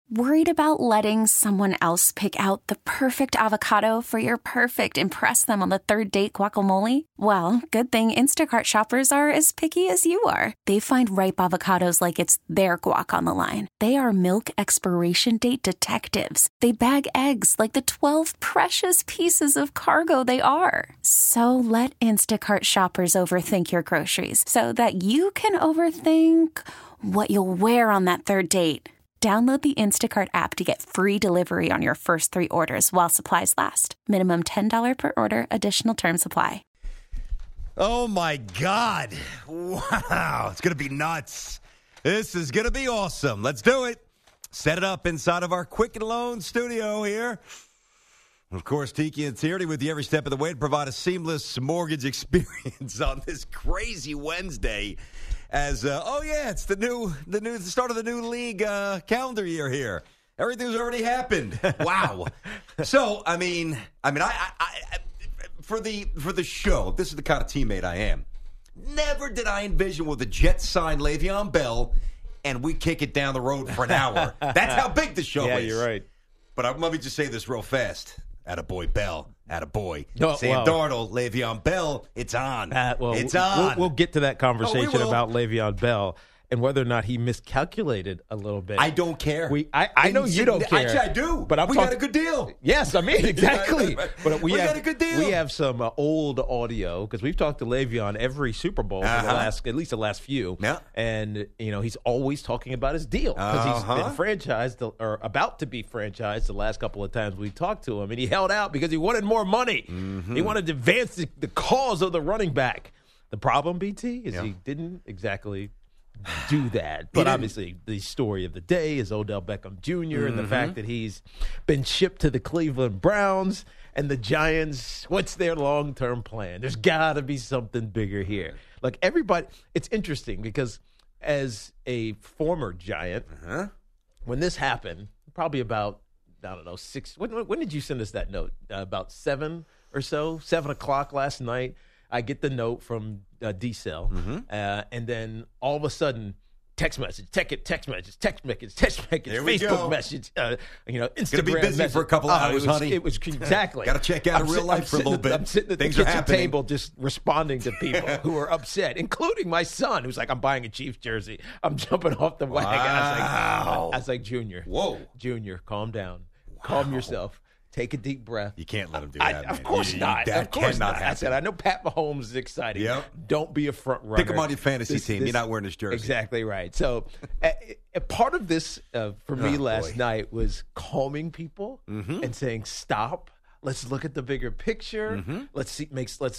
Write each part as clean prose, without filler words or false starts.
Worried about letting someone else pick out the perfect avocado for your perfect impress them on the third date guacamole? Well, good thing Instacart shoppers are as picky as you are. They find ripe avocados like it's their guac on the line. They are milk expiration date detectives. They bag eggs like the 12 precious pieces of cargo they are. So let Instacart shoppers overthink your groceries so that you can overthink what you'll wear on that third date. Download the Instacart app to get free delivery on your first 3 orders while supplies last. Minimum $10 per order. Additional terms apply. Oh, my God. Wow. It's going to be nuts. This is going to be awesome. Let's do it. Set it up inside of our Quicken Loan studio here. Of course, Tiki and Tierney with you every step of the way to provide a seamless mortgage experience on this crazy Wednesday. As it's the start of the new league calendar year here. Everything's already happened. Wow. So I for the show, this is the kind of teammate I am. Never did I envision with the Jets sign Le'Veon Bell, and we kick it down the road for an hour. That's how big the show is. Yeah, you're right. But let me just say this real fast. Attaboy Bell. Attaboy. Oh, Sam Darnold, Le'Veon Bell, it's on. It's on. We'll get to that conversation will. about Le'Veon Bell and whether or not he miscalculated a little bit. I don't care. I know you don't care. Actually, I do. But we got a good deal. Yes, I mean, exactly. But we got a good deal. We have some old audio because we've talked to Le'Veon every Super Bowl for at least the last few. Yeah. And, he's always talking about his deal because he's been franchised or about to be franchised the last couple of times we talked to him. And he held out because he wanted more money. Mm-hmm. He wanted to advance the cause of the running back. The problem, BT, is he didn't exactly do that. But obviously the story of the day is Odell Beckham Jr. and the fact that he's been shipped to the Cleveland Browns and the Giants. What's their long-term plan? There's got to be something bigger here. Like everybody, it's interesting because as a former Giant, when this happened, probably about, I don't know, 6, when did you send us that note? About 7 or so, 7 o'clock last night. I get the note from D-Cell, and then all of a sudden, text message, Facebook message, Instagram. It's going to be busy message. For a couple hours, honey. It was exactly. Got to check out of real life for a little bit. I'm sitting at the kitchen table just responding to people who are upset, including my son, who's like, I'm buying a Chiefs jersey. I'm jumping off the wagon. I was like, Junior. Whoa. Junior, calm down. Calm yourself. Take a deep breath. You can't let him do that, man. Of course not. That cannot happen. I said, I know Pat Mahomes is exciting. Yep. Don't be a front runner. Pick him on your fantasy team. You're not wearing his jersey. Exactly right. So a part of this for me last night was calming people and saying, stop. Let's look at the bigger picture. Let's see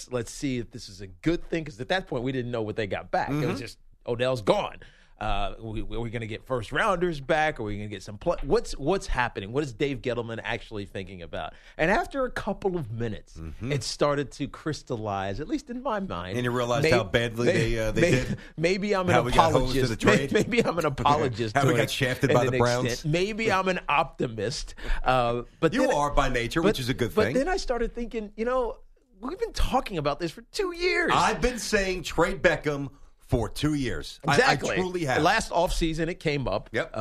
if this is a good thing. Because at that point, we didn't know what they got back. It was just Odell's gone. Are we going to get first rounders back? Are we going to get some play? What's happening? What is Dave Gettleman actually thinking about? And after a couple of minutes, it started to crystallize, at least in my mind. And you realized how badly they did. Maybe I'm an apologist. Maybe I'm an apologist. How we got shafted by the Browns. Extent. Maybe I'm an optimist. But you are by nature, which is a good thing. But then I started thinking, we've been talking about this for 2 years. I've been saying trade Beckham for 2 years. Exactly. I truly have. Last offseason, it came up. Yep.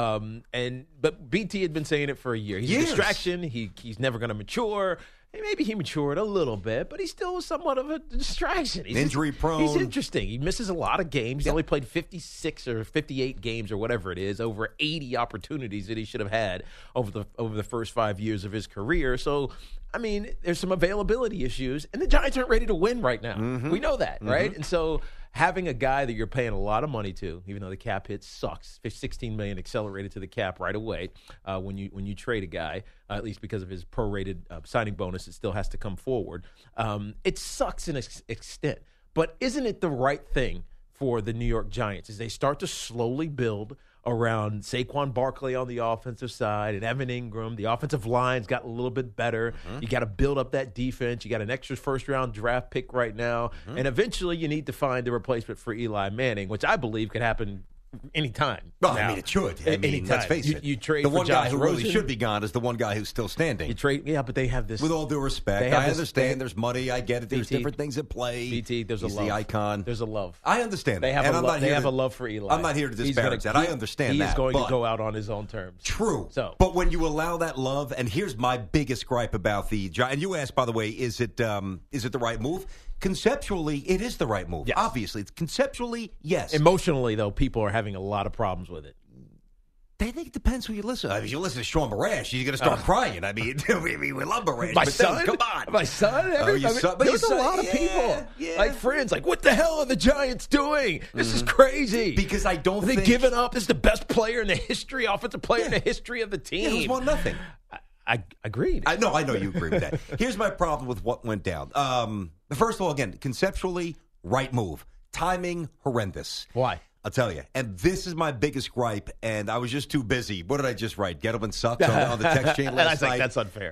But BT had been saying it for a year. He's a distraction. He's never going to mature. Maybe he matured a little bit, but he's still somewhat of a distraction. He's injury prone. He's interesting. He misses a lot of games. He's only played 56 or 58 games or whatever it is, over 80 opportunities that he should have had over the first 5 years of his career. So, I mean, there's some availability issues, and the Giants aren't ready to win right now. We know that, right? And so having a guy that you're paying a lot of money to, even though the cap hit sucks, $16 million accelerated to the cap right away when you trade a guy, at least because of his prorated signing bonus, it still has to come forward. It sucks in an extent, but isn't it the right thing for the New York Giants as they start to slowly build around Saquon Barkley on the offensive side and Evan Ingram? The offensive line's got a little bit better. You got to build up that defense. You got an extra first-round draft pick right now. And eventually you need to find a replacement for Eli Manning, which I believe could happen anytime. Well, now. I mean, it should. I mean, Anytime. let's face it. You trade the for one Josh guy who Rosen. really should be gone is the one guy who's still standing. You trade, but they have this. With all due respect, I understand there's money. I get it. There's different things at play. BT, there's He's a love. the icon. There's a love. I understand they that. have And they have a love for Eli. I'm not here to disparage that. I understand that. He's going but to go out on his own terms. True. So, but when you allow that love, and here's my biggest gripe about the Giants. And you asked, by the way, is it the right move? Conceptually, it is the right move. Yes. Obviously, conceptually, yes. Emotionally, though, people are having a lot of problems with it. I think it depends who you listen to. I mean, if you listen to Sean Barash, you're going to start crying. I mean, we love Barash. My but son? then, come on. My son? There's a lot of people. Like friends, like, what the hell are the Giants doing? This is crazy. Because I don't think... They've given up. This is the best player in the history, offensive player in the history of the team. Yeah, it was 1-0. I agreed. I know you agree with that. Here's my problem with what went down. First of all, again, conceptually, right move. Timing, horrendous. Why? I'll tell you. And this is my biggest gripe, and I was just too busy. What did I just write? Gettleman sucks on the text chain last night. And I think that's unfair.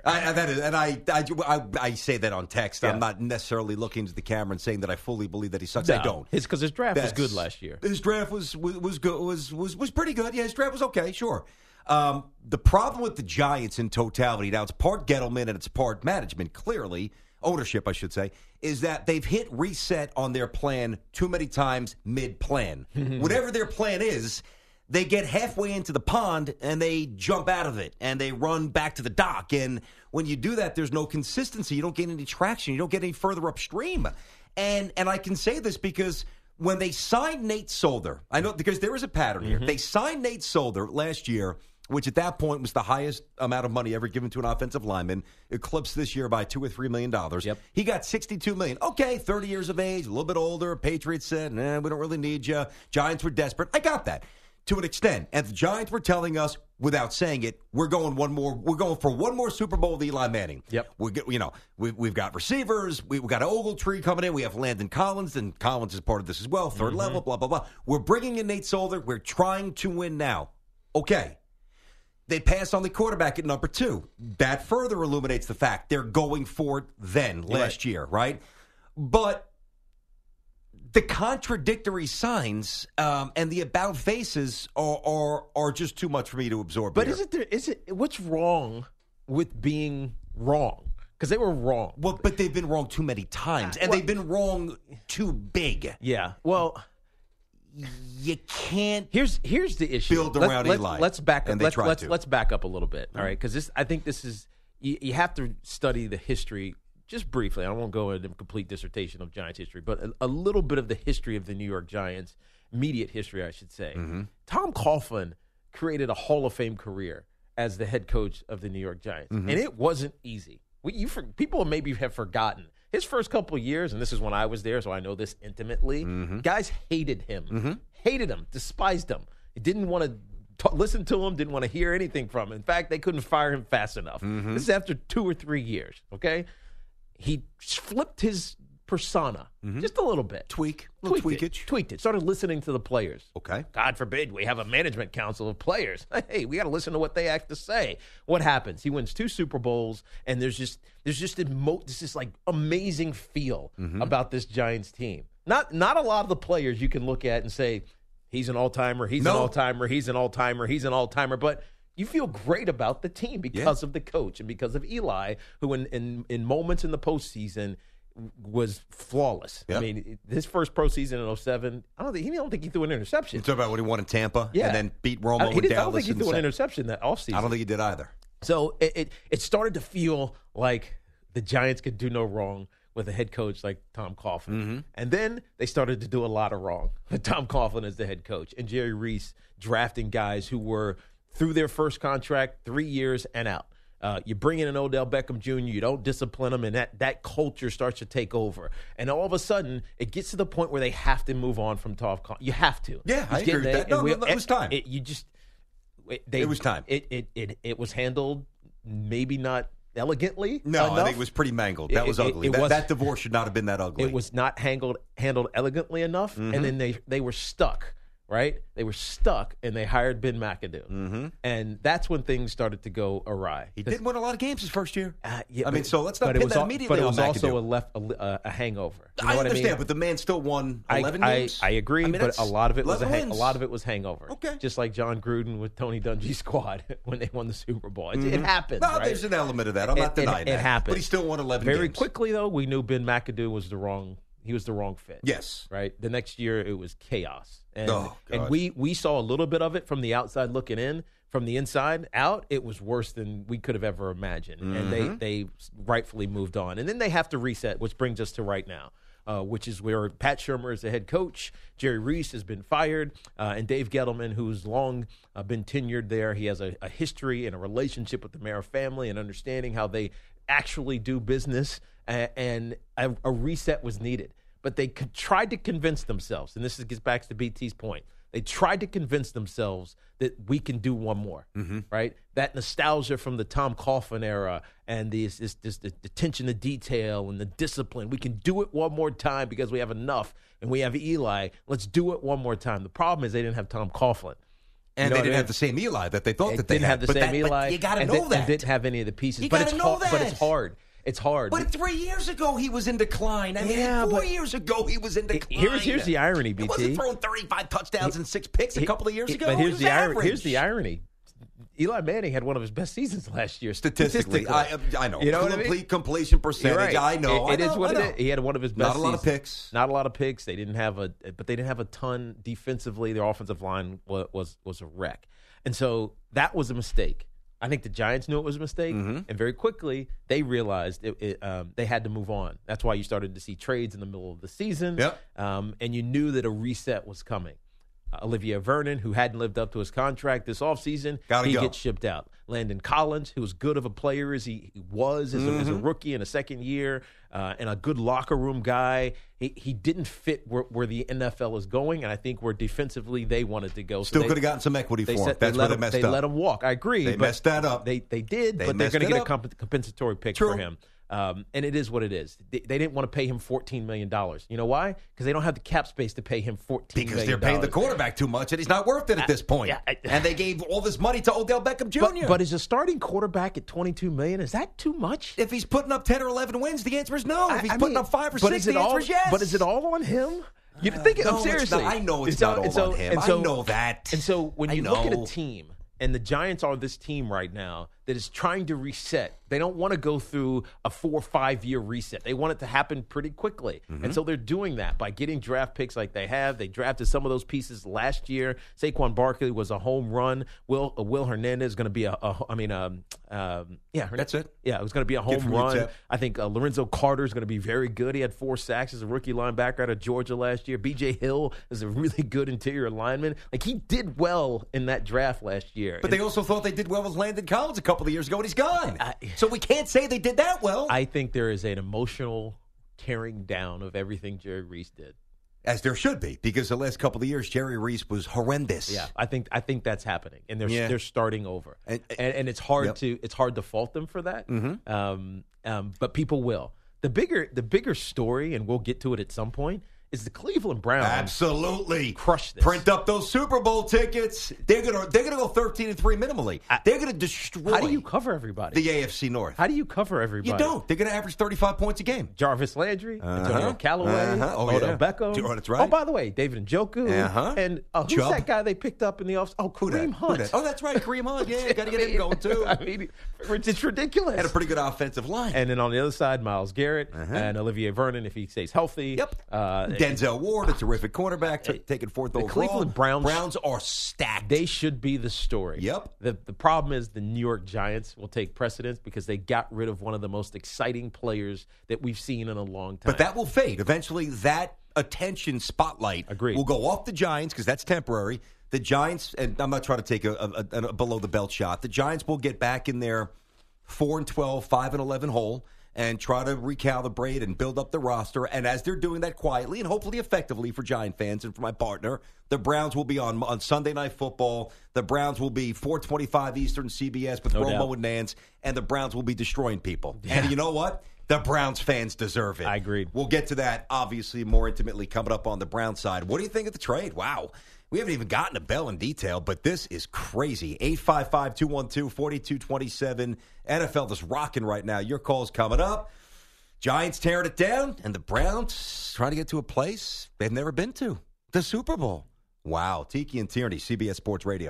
I say that on text. Yeah. I'm not necessarily looking into the camera and saying that I fully believe that he sucks. No, I don't. Because his draft was good last year. His draft was good. Was pretty good. Yeah, his draft was okay. Sure. The problem with the Giants in totality, now it's part Gettleman and it's part management, clearly, ownership, I should say, is that they've hit reset on their plan too many times mid-plan. Whatever their plan is, they get halfway into the pond and they jump out of it and they run back to the dock. And when you do that, there's no consistency. You don't get any traction. You don't get any further upstream. And I can say this because when they signed Nate Solder, I know because there is a pattern here. They signed Nate Solder last year, which at that point was the highest amount of money ever given to an offensive lineman, eclipsed this year by $2 or $3 million. Yep. He got $62 million. Okay, 30 years of age, a little bit older. Patriots said, we don't really need you. Giants were desperate. I got that to an extent. And the Giants were telling us, without saying it, we're going for one more Super Bowl with Eli Manning. Yep. We've got receivers. We've got Ogletree coming in. We have Landon Collins, and Collins is part of this as well. Third level, blah, blah, blah. We're bringing in Nate Solder. We're trying to win now. Okay. They pass on the quarterback at number 2. That further illuminates the fact they're going for it then, last year, right? But the contradictory signs and the about faces are just too much for me to absorb. But here. What's wrong with being wrong? Because they were wrong. Well, but they've been wrong too many times, and they've been wrong too big. Yeah. Well, you can't. Here's the issue. Build around Eli. Let's back up. Let's back up a little bit. Mm-hmm. All right, because I think this is you have to study the history just briefly. I won't go into a complete dissertation of Giants history, but a little bit of the history of the New York Giants, immediate history, I should say. Mm-hmm. Tom Coughlin created a Hall of Fame career as the head coach of the New York Giants, and it wasn't easy. People maybe have forgotten. His first couple of years, and this is when I was there, so I know this intimately, guys hated him. Hated him, despised him. They didn't want to listen to him, didn't want to hear anything from him. In fact, they couldn't fire him fast enough. This is after 2 or 3 years, okay? He flipped his persona just a little bit. Tweaked it. Started listening to the players. Okay. God forbid we have a management council of players. Hey, we got to listen to what they have to say. What happens? He wins 2 Super Bowls, and there's just this like amazing feel about this Giants team. Not a lot of the players you can look at and say he's an all-timer, he's an all-timer, he's an all-timer, he's an all-timer, but you feel great about the team because of the coach and because of Eli, who in moments in the postseason was flawless. Yep. I mean, his first pro season in 2007, I don't think he threw an interception. You talk about when he won in Tampa and then beat Romo I with Dallas. don't think he threw an interception that offseason. I don't think he did either. So it started to feel like the Giants could do no wrong with a head coach like Tom Coughlin. And then they started to do a lot of wrong with Tom Coughlin as the head coach and Jerry Reese drafting guys who were through their first contract, 3 years and out. You bring in an Odell Beckham Jr., you don't discipline him, and that culture starts to take over. And all of a sudden, it gets to the point where they have to move on from Tom Coughlin. You have to. Yeah, I agree with that. No, it was time. It was time. It was handled maybe not elegantly enough. I think it was pretty mangled. That was ugly. That divorce should not have been that ugly. It was not handled elegantly enough, and then they were stuck right? They were stuck, and they hired Ben McAdoo. Mm-hmm. And that's when things started to go awry. He did win a lot of games his first year. Yeah, so let's not pin that immediately on McAdoo. But it was also a hangover. You know I what understand, I mean? but the man still won 11 games. I agree, but a lot of it was hangover. Okay. Just like John Gruden with Tony Dungy's squad when they won the Super Bowl. It happens, No, right? there's an element of that. I'm not denying that. It happened. But he still won 11 games. Very quickly, though, we knew Ben McAdoo was the wrong fit. Yes. Right? The next year, it was chaos. And God. we saw a little bit of it from the outside looking in. From the inside out, it was worse than we could have ever imagined. Mm-hmm. And they rightfully moved on. And then they have to reset, which brings us to right now, which is where Pat Shurmur is the head coach. Jerry Reese has been fired. And Dave Gettleman, who's long been tenured there, he has a history and a relationship with the Mara family and understanding how they actually do business. And a reset was needed. But they tried to convince themselves, and this gets back to BT's point, they tried to convince themselves that we can do one more, right? That nostalgia from the Tom Coughlin era and the attention to detail and the discipline. We can do it one more time because we have enough, and we have Eli. Let's do it one more time. The problem is they didn't have Tom Coughlin. And they didn't have the same Eli that they thought that they didn't had. have the same Eli. But you got to know that. And didn't have any of the pieces. You got to know that. But it's hard. It's hard. But 3 years ago, he was in decline. I mean, 4 years ago, he was in decline. Here's the irony, BT. He wasn't throwing 35 touchdowns and 6 picks a couple of years ago. But here's Here's the irony. Eli Manning had one of his best seasons last year. Statistically. I know. You know Complete what I mean? Completion percentage. Right. I know. It is what it is. He had one of his best seasons. Not a lot of picks. Not a lot of picks. They didn't have a ton defensively. Their offensive line was a wreck. And so that was a mistake. I think the Giants knew it was a mistake, and very quickly they realized they had to move on. That's why you started to see trades in the middle of the season, and you knew that a reset was coming. Olivier Vernon, who hadn't lived up to his contract this offseason, gets shipped out. Landon Collins, who was good of a player as he was as a rookie in a second year, and a good locker room guy, he didn't fit where the NFL is going, and I think where defensively they wanted to go. Still could have gotten some equity for him. That's where they messed up. They let him walk. I agree. They messed that up. They did, but they're going to get a compensatory pick for him. And it is what it is. They didn't want to pay him $14 million. You know why? Because they don't have the cap space to pay him $14 million. Because they're paying the quarterback too much, and he's not worth it at this point. And they gave all this money to Odell Beckham Jr. But is a starting quarterback at $22 million, is that too much? If he's putting up 10 or 11 wins, the answer is no. If he's putting up 5 or 6, the answer is yes. But is it all on him? You think no, seriously. I know it's not all on him. I know that. And so when you look at a team, and the Giants are this team right now that is trying to reset. They don't want to go through a 4 or 5 year reset. They want it to happen pretty quickly. And so they're doing that by getting draft picks like they have. They drafted some of those pieces last year. Saquon Barkley was a home run. Will Hernandez is going to be that's it. Yeah, it was going to be a home run. I think Lorenzo Carter is going to be very good. He had 4 sacks as a rookie linebacker out of Georgia last year. B.J. Hill is a really good interior lineman. Like, he did well in that draft last year. But they also thought they did well with Landon Collins a couple of years ago, and he's gone. So we can't say they did that well. I think there is an emotional tearing down of everything Jerry Reese did. As there should be, because the last couple of years, Jerry Reese was horrendous. Yeah, I think that's happening, and they're starting over, and it's hard to fault them for that. But people will. The bigger story, and we'll get to it at some point, is the Cleveland Browns. Absolutely. Crush this. Print up those Super Bowl tickets. They're gonna go 13-3 minimally. They're gonna destroy. How do you cover everybody? The AFC North. How do you cover everybody? You don't. They're gonna average 35 points a game. Jarvis Landry, Antonio Callaway, Odell Beckham. Oh, that's right. Oh, by the way, David Njoku. And who's Chubb. that guy they picked up in the offseason? Oh, Kareem Hunt. Oh, that's right, Kareem Hunt. Yeah, got to get him going too. I mean, it's ridiculous. Had a pretty good offensive line. And then on the other side, Myles Garrett and Olivier Vernon, if he stays healthy. Yep. Denzel Ward, a terrific cornerback, taking 4th overall. The Cleveland Browns are stacked. They should be the story. Yep. The problem is the New York Giants will take precedence because they got rid of one of the most exciting players that we've seen in a long time. But that will fade. Eventually, that attention spotlight will go off the Giants because that's temporary. The Giants, and I'm not trying to take a below-the-belt shot, the Giants will get back in their 4-12, 5-11 hole and try to recalibrate and build up the roster. And as they're doing that quietly and hopefully effectively for Giant fans and for my partner, the Browns will be on Sunday Night Football. The Browns will be 4:25 Eastern CBS with Romo and Nance, and the Browns will be destroying people. Yeah. And you know what? The Browns fans deserve it. I agreed. We'll get to that, obviously, more intimately coming up on the Browns side. What do you think of the trade? Wow. We haven't even gotten to Bell in detail, but this is crazy. 855-212-4227. NFL is rocking right now. Your call's coming up. Giants tearing it down, and the Browns trying to get to a place they've never been to, the Super Bowl. Wow. Tiki and Tierney, CBS Sports Radio.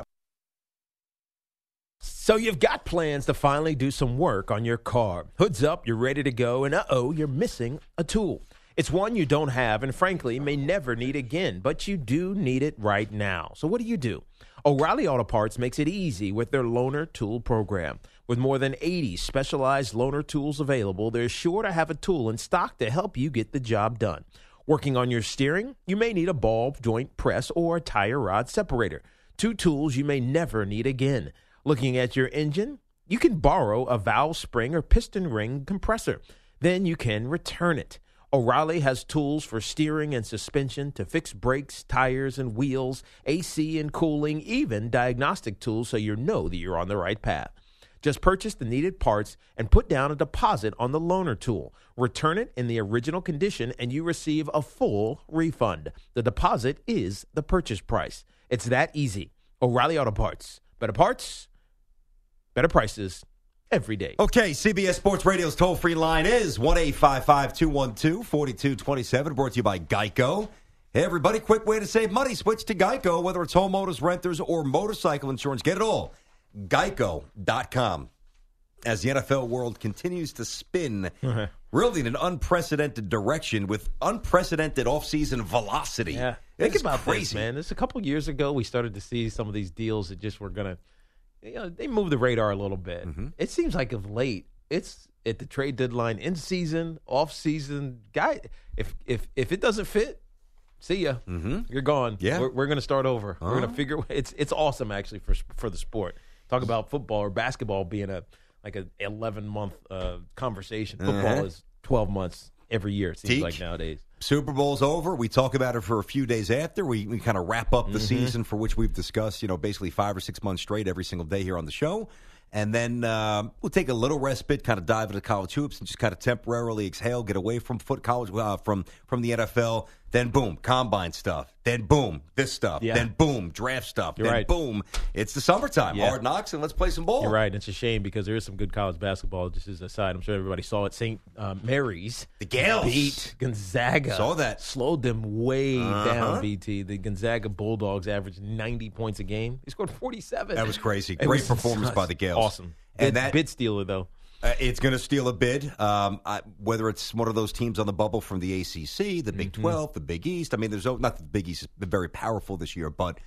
So you've got plans to finally do some work on your car. Hood's up, you're ready to go, and you're missing a tool. It's one you don't have and, frankly, may never need again, but you do need it right now. So what do? O'Reilly Auto Parts makes it easy with their Loaner Tool program. With more than 80 specialized loaner tools available, they're sure to have a tool in stock to help you get the job done. Working on your steering? You may need a ball joint press or a tire rod separator. 2 tools you may never need again. Looking at your engine? You can borrow a valve spring or piston ring compressor. Then you can return it. O'Reilly has tools for steering and suspension to fix brakes, tires, and wheels, AC and cooling, even diagnostic tools so you know that you're on the right path. Just purchase the needed parts and put down a deposit on the loaner tool. Return it in the original condition and you receive a full refund. The deposit is the purchase price. It's that easy. O'Reilly Auto Parts. Better parts, better prices. Every day. Okay, CBS Sports Radio's toll-free line is 1-855-212-4227, brought to you by Geico. Hey, everybody, quick way to save money. Switch to Geico, whether it's homeowners, renters, or motorcycle insurance. Get it all. Geico.com. As the NFL world continues to spin really in an unprecedented direction with unprecedented offseason velocity. Yeah. Think about this, man. This a couple years ago, we started to see some of these deals that just were going to, they moved the radar a little bit. Mm-hmm. It seems like of late, it's at the trade deadline, in season, off season. Guy, if it doesn't fit, see ya. Mm-hmm. You're gone. Yeah, we're going to start over. We're going to figure. It's awesome actually for the sport. Talk about football or basketball being an 11-month conversation. Football is 12 months every year. It seems like nowadays. Super Bowl's over. We talk about it for a few days after. We kind of wrap up the season for which we've discussed, basically 5 or 6 months straight every single day here on the show. And then we'll take a little respite, kind of dive into college hoops and just kind of temporarily exhale, get away from college, from the NFL. Then, boom, combine stuff. Then, boom, this stuff. Yeah. Then, boom, draft stuff. You're right. Boom, it's the summertime. Yeah. Hard knocks, and let's play some ball. You're right. It's a shame because there is some good college basketball. Just as a side, I'm sure everybody saw it. St. Mary's. The Gales beat Gonzaga. Saw that. Slowed them way down, BT. The Gonzaga Bulldogs averaged 90 points a game. They scored 47. That was crazy. Great performance by the Gales. Awesome. And that bid stealer, though. It's going to steal a bid, whether it's one of those teams on the bubble from the ACC, the Big 12, the Big East. I mean, there's not the Big East has been very powerful this year, but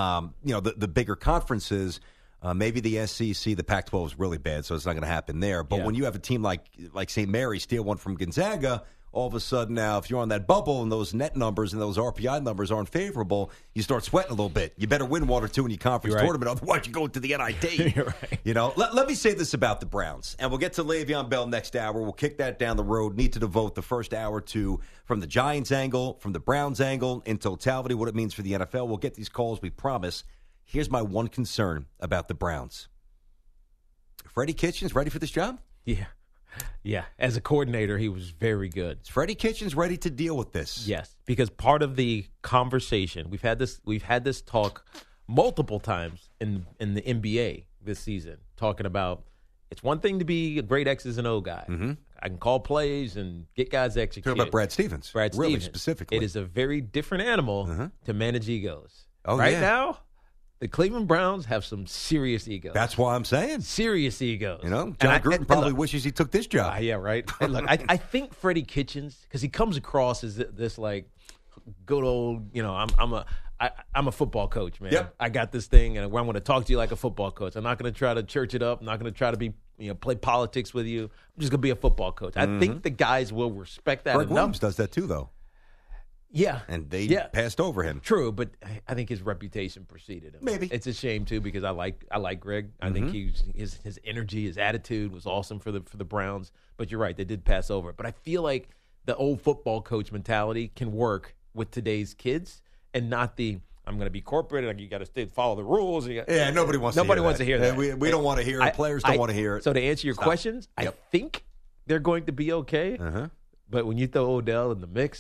the bigger conferences, maybe the SEC, the Pac-12 is really bad, so it's not going to happen there. But when you have a team like St. Mary's steal one from Gonzaga, all of a sudden now, if you're on that bubble and those net numbers and those RPI numbers aren't favorable, you start sweating a little bit. You better win 1 or 2 in your conference tournament, otherwise you go to the NIT. You're right. Let me say this about the Browns, and we'll get to Le'Veon Bell next hour. We'll kick that down the road. Need to devote the first hour to, from the Giants angle, from the Browns angle, in totality, what it means for the NFL. We'll get these calls, we promise. Here's my one concern about the Browns. Freddie Kitchens ready for this job? Yeah, as a coordinator, he was very good. Is Freddie Kitchens ready to deal with this? Yes, because part of the conversation we've had this talk multiple times in the NBA this season, talking about it's one thing to be a great X's and O guy. Mm-hmm. I can call plays and get guys executed. Talking about Brad Stevens, really specifically. It is a very different animal to manage egos. Oh, right now, the Cleveland Browns have some serious egos. That's why I'm saying. Serious egos. John Gruden probably wishes he took this job. Yeah, right. And look, I think Freddie Kitchens, because he comes across as this like good old, I'm a football coach, man. Yep. I got this thing, and I'm going to talk to you like a football coach. I'm not going to try to church it up. I'm not going to try to be, play politics with you. I'm just going to be a football coach. I think the guys will respect that Greg enough. Williams does that too, though. Yeah. And they passed over him. True, but I think his reputation preceded him. Maybe. It's a shame, too, because I like Greg. I think his energy, his attitude was awesome for the Browns. But you're right, they did pass over. But I feel like the old football coach mentality can work with today's kids and not the I'm going to be corporate and you got to follow the rules. Nobody wants to hear that. We don't want to hear it. Players don't want to hear it. So to answer your questions, I think they're going to be okay. But when you throw Odell in the mix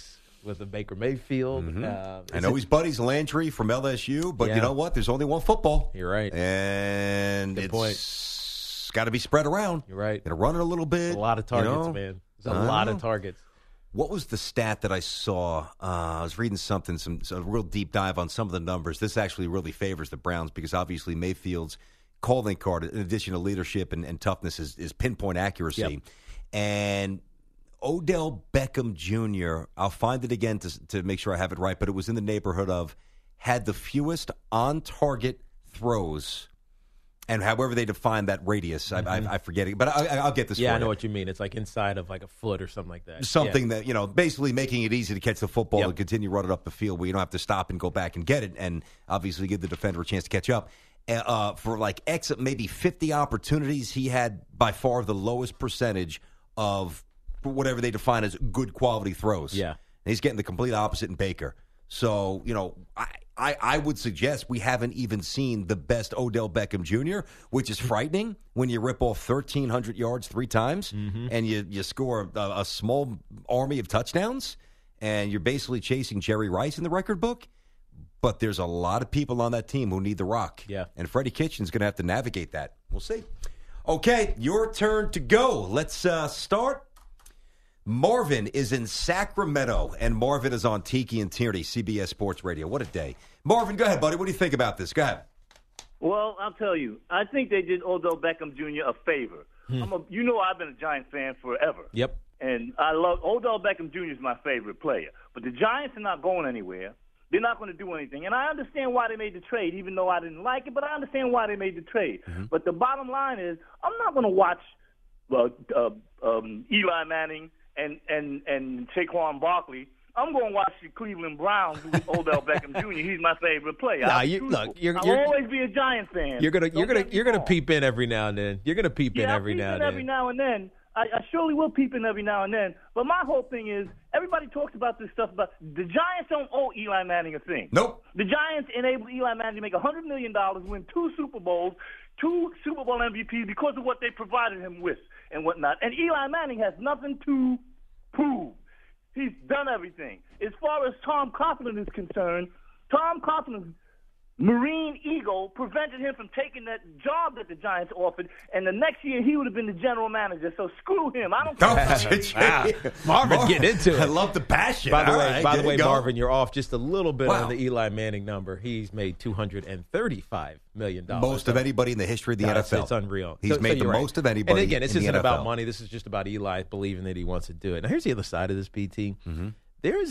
with a Baker Mayfield. I know he's buddies Landry from LSU, but you know what? There's only one football. You're right. And it's got to be spread around. You're right. Got to run it a little bit. A lot of targets, man. There's a lot of targets. What was the stat that I saw? I was reading something, some real deep dive on some of the numbers. This actually really favors the Browns because obviously Mayfield's calling card, in addition to leadership and toughness, is pinpoint accuracy. Yep. And Odell Beckham Jr., I'll find it again to make sure I have it right, but it was in the neighborhood of had the fewest on-target throws. And however they define that radius, I forget it, but I'll get this for you. Yeah, I know what you mean. It's like inside of like a foot or something like that. Something that, basically making it easy to catch the football and continue running up the field where you don't have to stop and go back and get it and obviously give the defender a chance to catch up. For like maybe 50 opportunities, he had by far the lowest percentage of whatever they define as good quality throws. Yeah. And he's getting the complete opposite in Baker. So, I would suggest we haven't even seen the best Odell Beckham Jr., which is frightening when you rip off 1,300 yards 3 times and you score a small army of touchdowns and you're basically chasing Jerry Rice in the record book. But there's a lot of people on that team who need the rock. Yeah. And Freddie Kitchen's going to have to navigate that. We'll see. Okay, your turn to go. Let's start. Marvin is in Sacramento, and Marvin is on Tiki and Tierney, CBS Sports Radio. What a day. Marvin, go ahead, buddy. What do you think about this? Go ahead. Well, I'll tell you. I think they did Odell Beckham Jr. a favor. I've been a Giants fan forever. Yep. And I love Odell Beckham Jr. is my favorite player. But the Giants are not going anywhere. They're not going to do anything. And I understand why they made the trade, even though I didn't like it, but I understand why they made the trade. But the bottom line is I'm not going to watch Eli Manning and Saquon Barkley. I'm going to watch the Cleveland Browns with Odell Beckham Jr. He's my favorite player. I'll always be a Giants fan. You're gonna peep in every now and then. You're gonna peep in every now and then. Every now and then. I surely will peep in every now and then. But my whole thing is, everybody talks about this stuff, but the Giants don't owe Eli Manning a thing. Nope. The Giants enabled Eli Manning to make $100 million, win 2 Super Bowls, 2 Super Bowl MVPs because of what they provided him with and whatnot. And Eli Manning has nothing to prove. He's done everything. As far as Tom Coughlin is concerned, Tom Coughlin's Marine ego prevented him from taking that job that the Giants offered, and the next year he would have been the general manager. So screw him. I don't care. Marvin's getting into it. I love the passion. By the way, Marvin, you're off just a little bit on the Eli Manning number. He's made $235 million. Most of anybody in the history of the NFL. It's unreal. He's made the most of anybody. And again, this isn't about money. This is just about Eli believing that he wants to do it. Now, here's the other side of this, BT. There's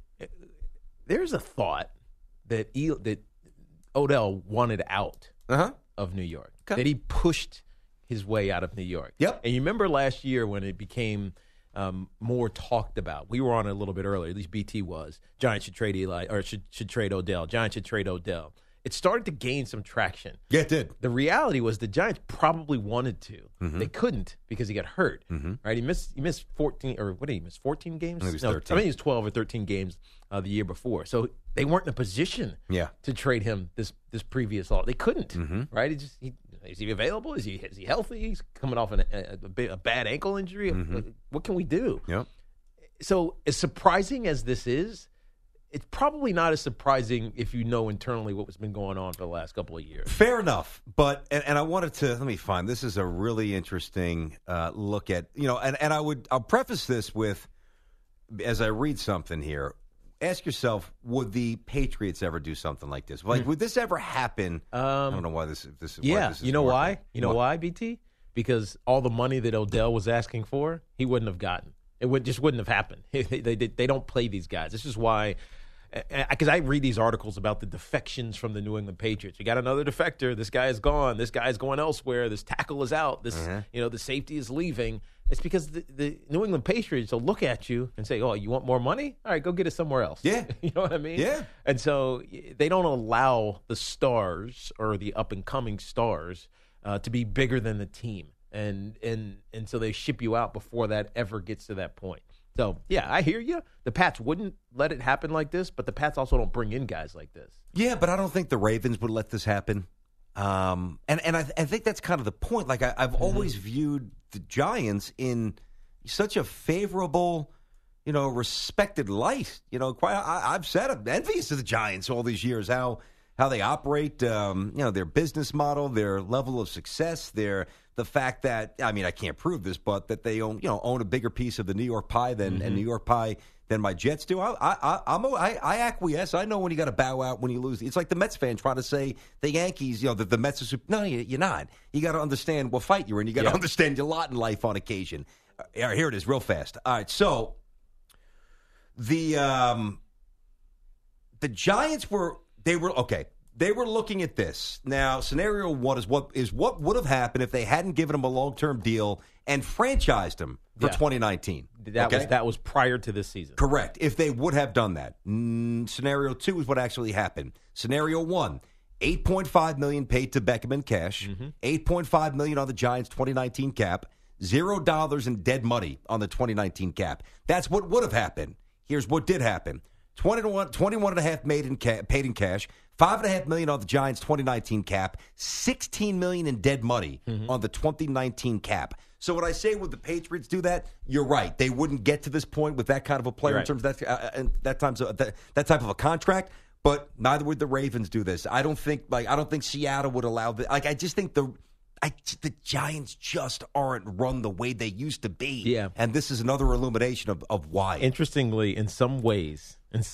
a thought that Odell wanted out of New York, that he pushed his way out of New York. Yep. And you remember last year when it became more talked about. We were on it a little bit earlier, at least BT was. Giants should trade Eli, or should trade Odell. Giants should trade Odell. It started to gain some traction. Yeah, it did. The reality was the Giants probably wanted to. They couldn't because he got hurt. Right? He missed 14, or what did he miss? 14 games? I think it was 12 or 13 games the year before. So they weren't in a position to trade him this previous law. They couldn't. Right? Is he available? Is he healthy? He's coming off a bad ankle injury. What can we do? Yep. So as surprising as this is, it's probably not as surprising if you know internally what has been going on for the last couple of years. Fair enough. But, and I wanted to, let me find, this is a really interesting look at, and I'll preface this with, as I read something here, ask yourself, would the Patriots ever do something like this? Like, would this ever happen? I don't know why this is. Yeah, why this is you know working. why? You know why, BT? Because all the money that Odell was asking for, he wouldn't have gotten. It just wouldn't have happened. They don't play these guys. This is why. Because I read these articles about the defections from the New England Patriots. You got another defector. This guy is gone. This guy is going elsewhere. This tackle is out. This, the safety is leaving. It's because the New England Patriots will look at you and say, "Oh, you want more money? All right, go get it somewhere else." Yeah, you know what I mean. Yeah. And so they don't allow the stars or the up and coming stars to be bigger than the team, and so they ship you out before that ever gets to that point. So, yeah, I hear you. The Pats wouldn't let it happen like this, but the Pats also don't bring in guys like this. Yeah, but I don't think the Ravens would let this happen. And I think that's kind of the point. Like, I've always viewed the Giants in such a favorable, respected light. I've said I'm envious of the Giants all these years, how they operate, their business model, their level of success, the fact that, I can't prove this, but that they own a bigger piece of the New York pie than and New York pie than my Jets do. I acquiesce. I know when you got to bow out when you lose. It's like the Mets fan trying to say the Yankees, the Mets are super. No, you're not. You got to understand what fight you're in. You got to understand your lot in life on occasion. Here it is, real fast. All right, so the Giants were okay. They were looking at this. Now, scenario one is what would have happened if they hadn't given him a long-term deal and franchised him for 2019. That was prior to this season. Correct. If they would have done that. Scenario two is what actually happened. Scenario one, $8.5 million paid to Beckham in cash, $8.5 million on the Giants' 2019 cap, $0 in dead money on the 2019 cap. That's what would have happened. Here's what did happen. $21.5 million paid in cash, $5.5 million on the Giants' 2019 cap, $16 million in dead money on the 2019 cap. So when I say would the Patriots do that, you're right. They wouldn't get to this point with that kind of a player in terms of that type of a contract. But neither would the Ravens do this. I don't think Seattle would allow that. I just think the Giants just aren't run the way they used to be. Yeah. And this is another illumination of why. Interestingly, in some ways,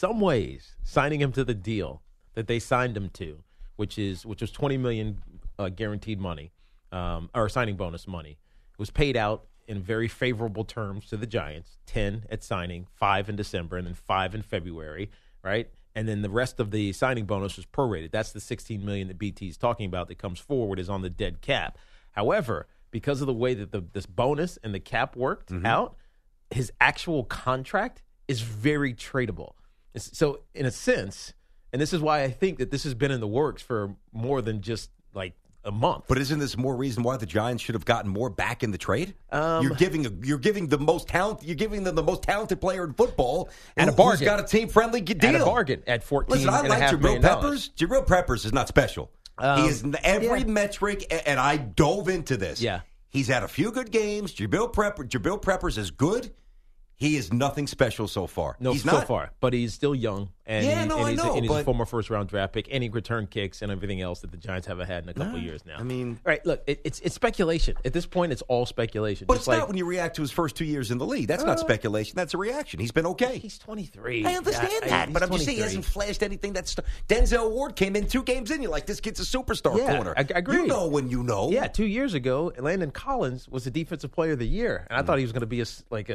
signing him to the deal that they signed him to, which was $20 million guaranteed money, or signing bonus money, it was paid out in very favorable terms to the Giants, 10 at signing, 5 in December, and then 5 in February, right? And then the rest of the signing bonus was prorated. That's the $16 million that BT is talking about that comes forward is on the dead cap. However, because of the way that this bonus and the cap worked out, his actual contract is very tradable. So in a sense, and this is why I think that this has been in the works for more than just like a month. But isn't this more reason why the Giants should have gotten more back in the trade? You're giving them the most talented player in football and a bargain. Who's got a team friendly deal. And a bargain at $14.5 million. Listen, I like Jabril Peppers. Jabril Peppers is not special. He is every metric, and I dove into this. Yeah, he's had a few good games. Jabril Peppers is good. He is nothing special so far. No, he's so not. far. But he's still young. And he's a former first-round draft pick, and he returned kicks and everything else that the Giants haven't had in a couple of years now. Right, look, it's speculation. At this point, it's all speculation. But it's not when you react to his first 2 years in the league. That's not speculation. That's a reaction. He's been okay. He's 23. I understand that. But I'm just saying he hasn't flashed anything. Denzel Ward came in 2 games in. You're like, this kid's a superstar corner. I agree. You know when you know. Yeah, 2 years ago, Landon Collins was the Defensive Player of the Year. And I thought he was going to be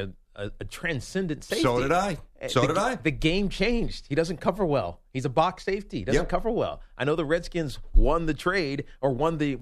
a transcendent safety. So did I. The game changed. He doesn't cover well. He's a box safety. He doesn't cover well. I know the Redskins won the trade or won the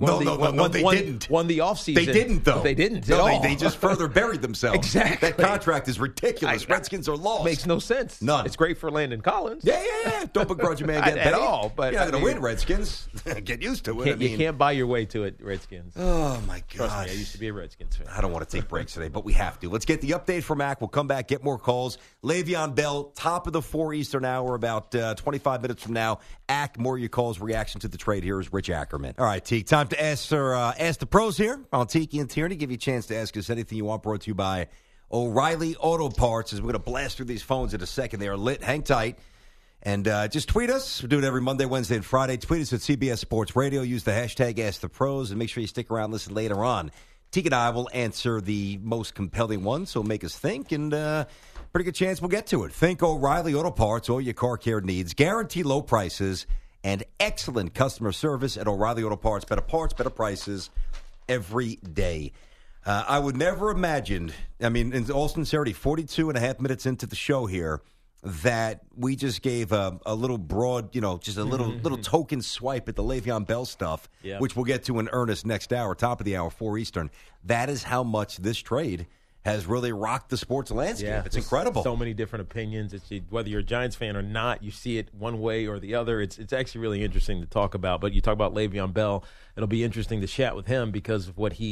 offseason. They didn't, though. They didn't. No, they just further buried themselves. Exactly. That contract is ridiculous. Redskins are lost. Makes no sense. None. It's great for Landon Collins. Yeah. Don't begrudge a man getting paid. At all. But you're not going to win, Redskins. Get used to it. You can't buy your way to it, Redskins. Oh, my God. Trust me, I used to be a Redskins fan. I don't want to take breaks today, but we have to. Let's get the update from Mac. We'll come back, get more calls. Le'Veon Bell, top of the 4 Eastern hour, about 25 minutes from now. More of your calls, reaction to the trade. Here is Rich Ackerman. All right, Teak, time to ask the pros here on Tiki and Tierney. Give you a chance to ask us anything you want, brought to you by O'Reilly Auto Parts. As we're going to blast through these phones in a second. They are lit. Hang tight. And just tweet us. We do it every Monday, Wednesday, and Friday. Tweet us at CBS Sports Radio. Use the hashtag #AskThePros, and make sure you stick around and listen later on. Teak and I will answer the most compelling ones, so make us think, and pretty good chance we'll get to it. Think O'Reilly Auto Parts, all your car care needs. Guarantee low prices and excellent customer service at O'Reilly Auto Parts. Better parts, better prices every day. I would never imagine, in all sincerity, 42 and a half minutes into the show here, that we just gave a little broad, just a little token swipe at the Le'Veon Bell stuff, which we'll get to in earnest next hour, top of the hour, 4 Eastern. That is how much this trade has really rocked the sports landscape. Yeah, it's incredible. So many different opinions. Whether you're a Giants fan or not, you see it one way or the other. It's actually really interesting to talk about. But you talk about Le'Veon Bell. It'll be interesting to chat with him because of what he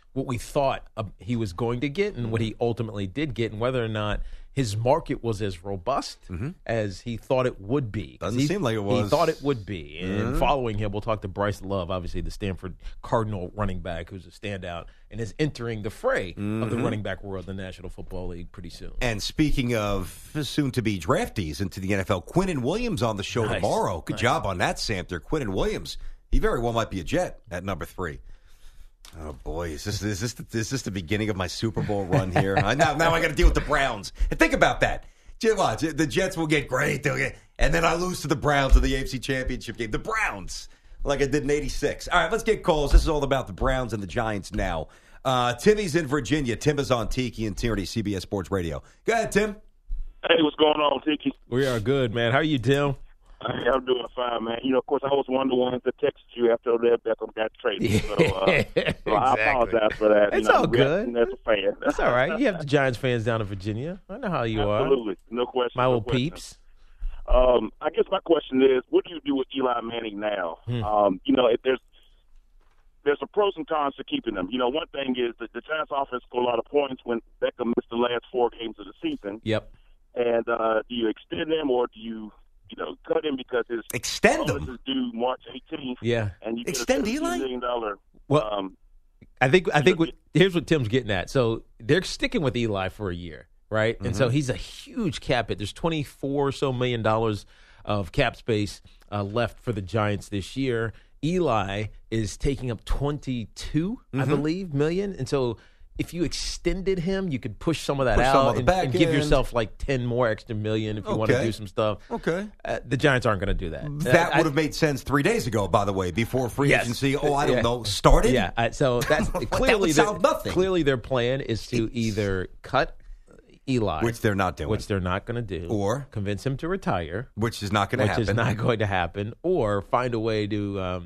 what we thought he was going to get and what he ultimately did get, and whether or not his market was as robust as he thought it would be. Doesn't seem like it was. He thought it would be. And following him, we'll talk to Bryce Love, obviously the Stanford Cardinal running back who's a standout and is entering the fray of the running back world in the National Football League pretty soon. And speaking of soon-to-be draftees into the NFL, Quinnen Williams on the show tomorrow. Good job on that, Samter. Quinnen Williams, he very well might be a Jet at number 3. Oh, boy, is this the beginning of my Super Bowl run here? Now I got to deal with the Browns. And think about that. Watch, the Jets will get great, and then I lose to the Browns in the AFC Championship game. The Browns, like I did in 86. All right, let's get calls. This is all about the Browns and the Giants now. Timmy's in Virginia. Tim is on Tiki and Tierney, CBS Sports Radio. Go ahead, Tim. Hey, what's going on, Tiki? We are good, man. How are you, Tim? I'm doing fine, man. Of course, I was one of the ones that texted you after Odell Beckham got traded. So, exactly. I apologize for that. It's all good. As a fan. That's all right. You have the Giants fans down in Virginia. I know how you are. Absolutely. No question. My little peeps. I guess my question is, what do you do with Eli Manning now? If there's some pros and cons to keeping him. One thing is that the Giants offense scored a lot of points when Beckham missed the last 4 games of the season. Yep. And do you extend him or do you cut him because his bonus is due March 18th? Yeah. And you extend get a $15 Eli? million. Well, I think here's what Tim's getting at. So they're sticking with Eli for a year, right? And so he's a huge cap hit. There's $24 or so million of cap space left for the Giants this year. Eli is taking up 22, I believe, million. And so if you extended him, you could push some of that out and give yourself like 10 more extra million if you want to do some stuff. Okay. The Giants aren't going to do that. That would have made sense 3 days ago, by the way, before free agency, I don't know, started? Yeah, so that's clearly, nothing. Clearly their plan is to either cut Eli, which they're not doing, which they're not going to do, or convince him to retire, which is not going to happen, which is not going to happen, or find a way to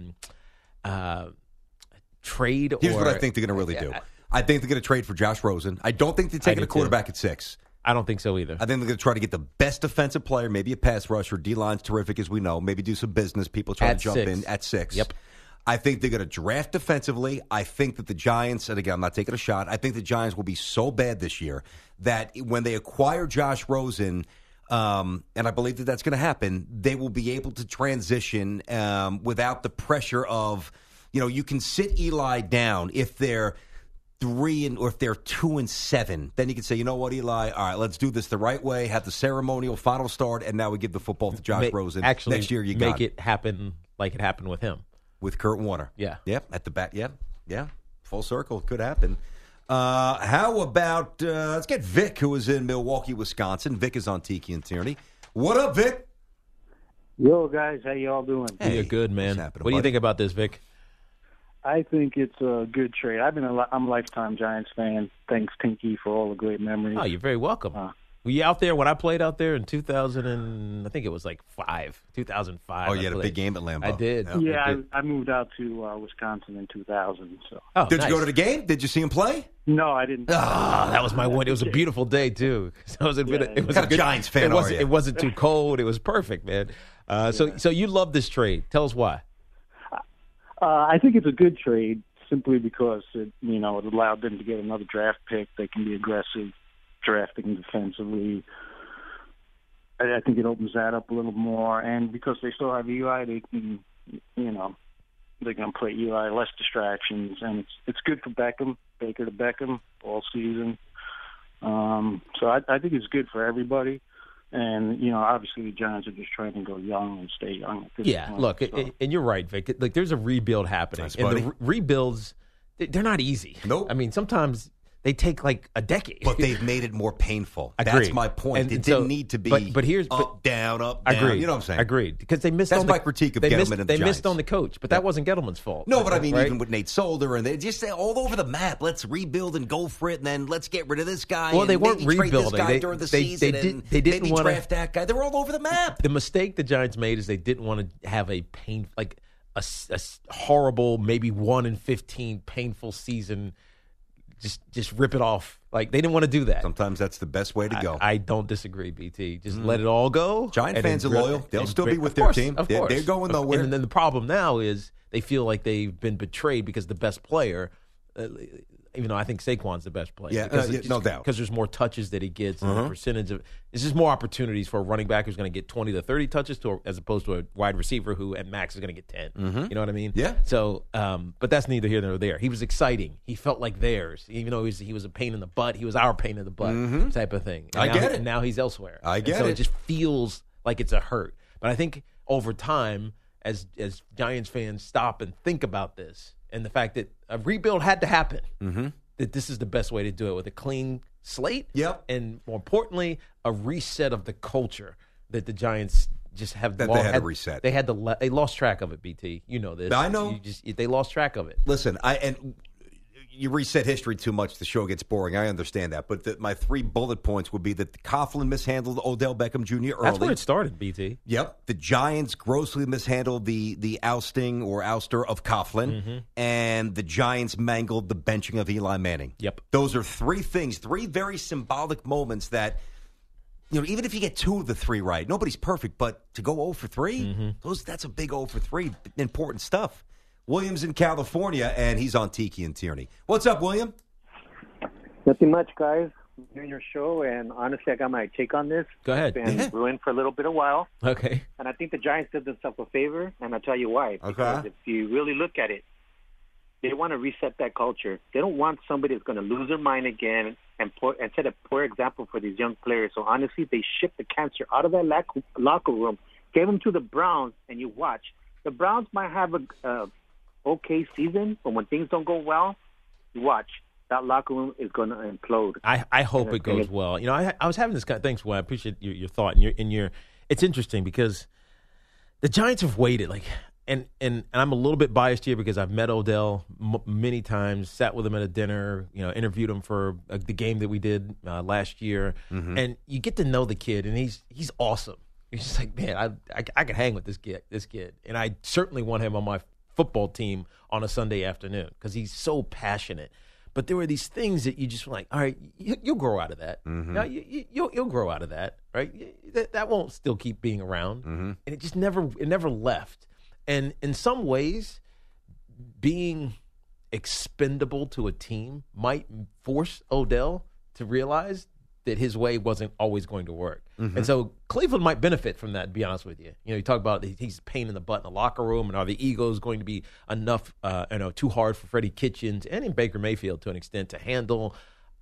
trade. Here's what I think they're going to really do. I think they're going to trade for Josh Rosen. I don't think they're taking a quarterback at 6. I don't think so either. I think they're going to try to get the best defensive player, maybe a pass rusher. D-line's terrific, as we know. Maybe do some business. People try to jump in at 6. Yep. I think they're going to draft defensively. I think that the Giants, and again, I'm not taking a shot, I think the Giants will be so bad this year that when they acquire Josh Rosen, and I believe that that's going to happen, they will be able to transition without the pressure of, you can sit Eli down if they're 3 or if they're 2-7, then you can say, you know what, Eli, all right, let's do this the right way, have the ceremonial final start, and now we give the football to Josh Rosen. Actually, next year you make it happen like it happened with him. With Kurt Warner. Yeah. Yep, at the back. Yeah. Full circle. Could happen. How about, let's get Vic, who is in Milwaukee, Wisconsin. Vic is on Tiki and Tierney. What up, Vic? Yo, guys, how y'all doing? Hey, you're good, man. What do you think about this, Vic? I think it's a good trade. I'm a lifetime Giants fan. Thanks, Tinky, for all the great memories. Oh, you're very welcome. Were you out there when I played out there in 2000 and I think it was like 2005? Oh, you had a big game at Lambeau. I did. Yeah, I moved out to Wisconsin in 2000. So. Oh, did you go to the game? Did you see him play? No, I didn't. That was my one. It was a beautiful day too. So it was a good Giants fan. It wasn't too cold. It was perfect, man. So you love this trade. Tell us why. I think it's a good trade simply because it allowed them to get another draft pick. They can be aggressive drafting defensively. I think it opens that up a little more, and because they still have Eli, they can, they're going to play Eli, less distractions, and it's good for Baker to Beckham all season. So I think it's good for everybody. And, obviously the Giants are just trying to go young and stay young. At this point, look, and you're right, Vic. Like, there's a rebuild happening. Nice, and the rebuilds, they're not easy. Nope. I mean, sometimes they take like a decade. But they've made it more painful. Agreed. That's my point. It didn't need to be but here's, down. Agreed. You know what I'm saying? Agreed. Because they missed That's my critique of Gettleman and the They Giants. missed on the coach, but that wasn't Gettleman's fault. No, but I mean, right? even with Nate Solder, and they just all over the map. Let's rebuild and go for it, and then let's get rid of this guy. Well, they weren't maybe trade rebuilding. this guy during the season. They didn't maybe want draft that guy. They were all over the map. The mistake the Giants made is they didn't want to have a horrible, maybe 1-15 painful season. Just rip it off. Like, they didn't want to do that. Sometimes that's the best way to go. I don't disagree, BT. Just let it all go. Giant fans are loyal. They'll still be with of their course, team. Of course. They're going nowhere. And then the problem now is they feel like they've been betrayed because the best player even though I think Saquon's the best player. Yeah, no doubt. Because there's more touches that he gets and the percentage of – it's just more opportunities for a running back who's going to get 20 to 30 touches as opposed to a wide receiver who at max is going to get 10. You know what I mean? Yeah. So, but that's neither here nor there. He was exciting. He felt like theirs. Even though he was a pain in the butt, he was our pain in the butt type of thing. And I get it. And now he's elsewhere. I get so it. it just feels like it's a hurt. But I think over time, as Giants fans stop and think about this and the fact that a rebuild had to happen, that this is the best way to do it with a clean slate. Yep. And more importantly, a reset of the culture that the Giants just have. That they had to reset. They lost track of it, BT. You know this. I know. They lost track of it. Listen, you reset history too much, the show gets boring. I understand that. But my 3 bullet points would be that Coughlin mishandled Odell Beckham Jr. early. That's where it started, BT. Yep. The Giants grossly mishandled the ousting or ouster of Coughlin. And the Giants mangled the benching of Eli Manning. Yep. Those are 3 things, 3 very symbolic moments that, even if you get 2 of the 3 right, nobody's perfect, but to go 0 for 3, that's a big 0 for 3, important stuff. William's in California, and he's on Tiki and Tierney. What's up, William? Nothing much, guys. I'm doing your show, and honestly, I got my take on this. Go ahead. It's been brewing for a little bit of while. Okay. And I think the Giants did themselves a favor, and I'll tell you why. Because if you really look at it, they want to reset that culture. They don't want somebody that's going to lose their mind again and set a poor example for these young players. So honestly, they shipped the cancer out of that locker room, gave them to the Browns, and you watch. The Browns might have a okay season, but when things don't go well, you watch. That locker room is going to implode. I hope it goes well. I was having this kind of things. Well, I appreciate your thought and your. It's interesting because the Giants have waited, and I'm a little bit biased here because I've met Odell many times, sat with him at a dinner, interviewed him for the game that we did last year, and you get to know the kid, and he's awesome. You're just like, man, I could hang with this kid, and I certainly want him on my football team on a Sunday afternoon because he's so passionate. But there were these things that you just were like, all right, you'll grow out of that. You'll grow out of that, right? That won't still keep being around. And it just never left. And in some ways, being expendable to a team might force Odell to realize that his way wasn't always going to work. And so Cleveland might benefit from that, to be honest with you. You talk about he's a pain in the butt in the locker room, and are the egos going to be enough, too hard for Freddie Kitchens and in Baker Mayfield to an extent to handle.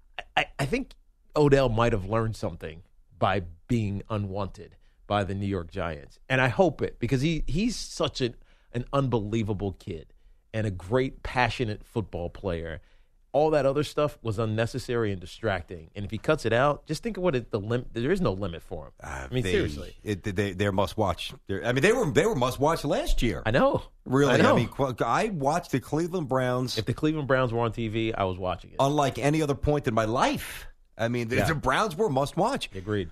I think Odell might have learned something by being unwanted by the New York Giants. And I hope it, because he's such an unbelievable kid and a great, passionate football player. All that other stuff was unnecessary and distracting. And if he cuts it out, just think of what there is no limit for him. Seriously. They're must-watch. They were must-watch last year. I know. Really. I know. I watched the Cleveland Browns. If the Cleveland Browns were on TV, I was watching it. Unlike any other point in my life. The Browns were must-watch. Agreed.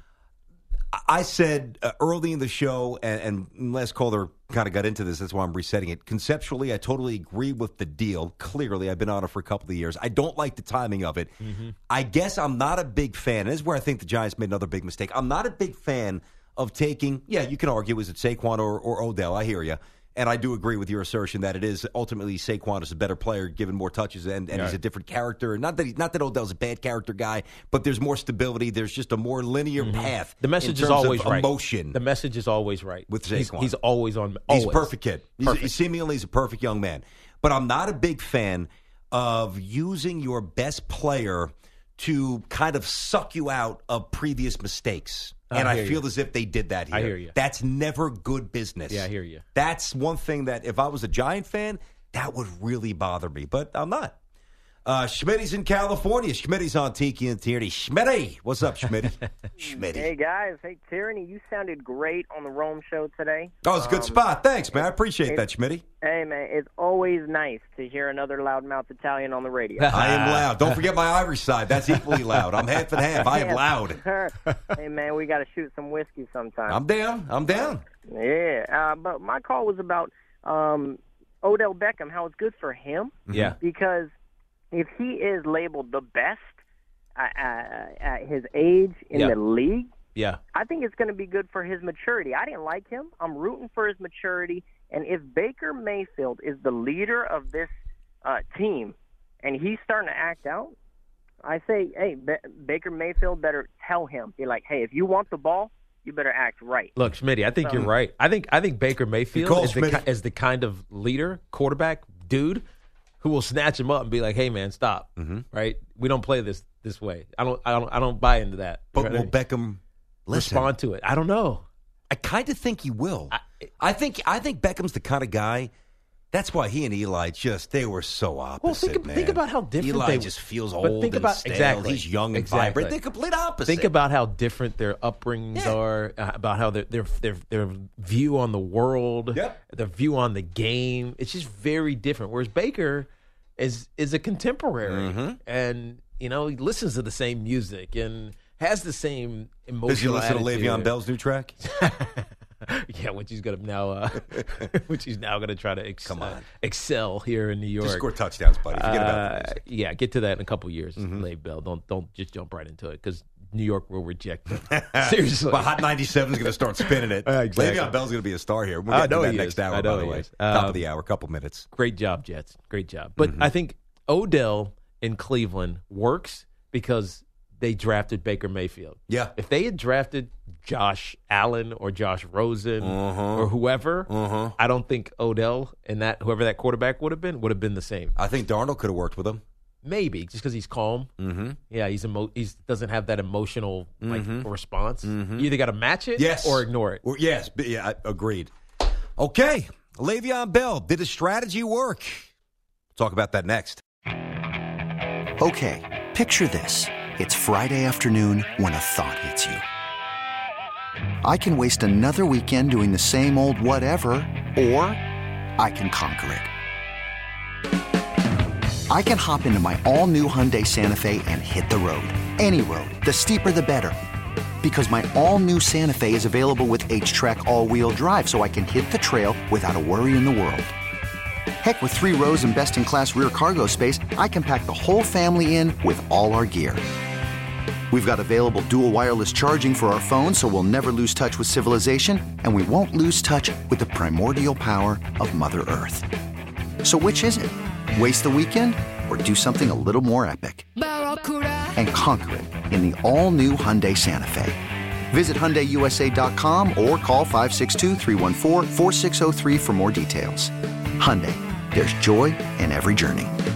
I said early in the show, and last caller kind of got into this, that's why I'm resetting it. Conceptually, I totally agree with the deal. Clearly, I've been on it for a couple of years. I don't like the timing of it. I guess I'm not a big fan. This is where I think the Giants made another big mistake. I'm not a big fan of taking, you can argue, is it Saquon or Odell? I hear you. And I do agree with your assertion that it is ultimately Saquon is a better player, given more touches, and he's a different character. Not that Odell's a bad character guy, but there's more stability. There's just a more linear path. The message in is terms always of right. Emotion. The message is always right with Saquon. He's always on. He's a perfect kid. He's a perfect young man. But I'm not a big fan of using your best player to kind of suck you out of previous mistakes. And I feel as if they did that here. I hear you. That's never good business. Yeah, I hear you. That's one thing that if I was a Giant fan, that would really bother me. But I'm not. Schmitty's in California. Schmitty's on Tiki and Tierney. Schmitty, what's up, Schmitty? Schmitty. Hey, guys. Hey, Tierney, you sounded great on the Rome show today. Oh, it's a good spot. Thanks, man. I appreciate that, Schmitty. Hey, man, it's always nice to hear another loudmouth Italian on the radio. I am loud. Don't forget my Irish side. That's equally loud. I'm half and half. I am loud. Hey, man, we got to shoot some whiskey sometime. I'm down. Yeah, but my call was about Odell Beckham, how it's good for him. Yeah. Because if he is labeled the best at his age in the league, I think it's going to be good for his maturity. I didn't like him. I'm rooting for his maturity. And if Baker Mayfield is the leader of this team, and he's starting to act out, I say, hey, Baker Mayfield better tell him. Be like, hey, if you want the ball, you better act right. Look, Schmitty, I think you're right. I think Baker Mayfield is the kind of leader, quarterback, dude who will snatch him up and be like, "Hey, man, stop!" Right? We don't play this way. I don't buy into that. But will Beckham respond to it? I don't know. I kind of think he will. I think Beckham's the kind of guy. That's why he and Eli they were so opposite, man. Think about how different Eli just feels old and stale. Exactly. He's young and vibrant. They're complete opposite. Think about how different their upbringings are, about how their view on the world, their view on the game. It's just very different. Whereas Baker is a contemporary, and he listens to the same music and has the same emotional. Does you listen attitude. to Le'Veon Bell's new track? Yeah, which he's now going to try to excel here in New York. Just score touchdowns, buddy. Forget about it. Yeah, get to that in a couple years. Le'Veon Bell, don't just jump right into it because New York will reject him. Seriously, well, Hot 97 is going to start spinning it. Exactly. Le'Veon Bell's going to be a star here. We'll get to that next hour. By the way, top of the hour, couple minutes. Great job, Jets. Great job. But I think Odell in Cleveland works because they drafted Baker Mayfield. Yeah. If they had drafted Josh Allen or Josh Rosen or whoever, I don't think Odell and whoever that quarterback would have been the same. I think Darnold could have worked with him. Maybe just because he's calm. Yeah, he doesn't have that emotional response. You either got to match it or ignore it. Yes, agreed. Okay, Le'Veon Bell, did his strategy work? We'll talk about that next. Okay, picture this. It's Friday afternoon when a thought hits you. I can waste another weekend doing the same old whatever, or I can conquer it. I can hop into my all-new Hyundai Santa Fe and hit the road. Any road. The steeper, the better. Because my all-new Santa Fe is available with H-Track all-wheel drive, so I can hit the trail without a worry in the world. Heck, with 3 rows and best-in-class rear cargo space, I can pack the whole family in with all our gear. We've got available dual wireless charging for our phones, so we'll never lose touch with civilization, and we won't lose touch with the primordial power of Mother Earth. So which is it? Waste the weekend or do something a little more epic? And conquer it in the all-new Hyundai Santa Fe. Visit HyundaiUSA.com or call 562-314-4603 for more details. Hyundai, there's joy in every journey.